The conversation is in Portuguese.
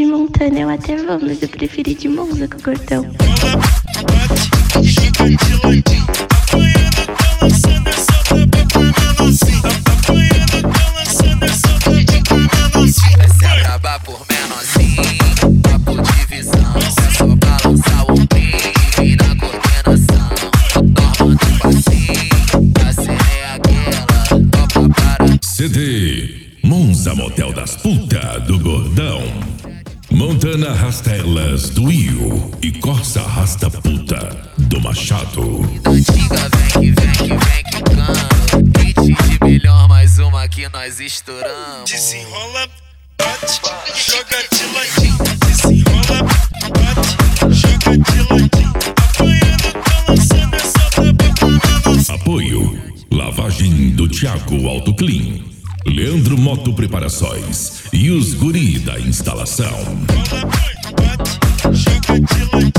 de Montana, eu até vou, mas eu preferi de Monza com o Gordão. Essa é braba por menorzinho, papo de visão. É só balançar o ombrinho e vir na coordenação. Norma do passinho, a cena é aquela, topa para. CD Monza Motel das Puta do Gordão. Montana arrasta elas do Io e Corsa arrasta puta do Machado. Antiga vem que cano. Hit de milhão, mais uma que nós estouramos. Desenrola, bate, joga de ladinho. Desenrola, bate, joga de ladinho. Apanhando, tá lançando essa braba por menorzinho. Apoio Lavagem do Thiago Auto Clean, Leandro Moto Preparações e os guri da instalação. Bate, joga de ladinho.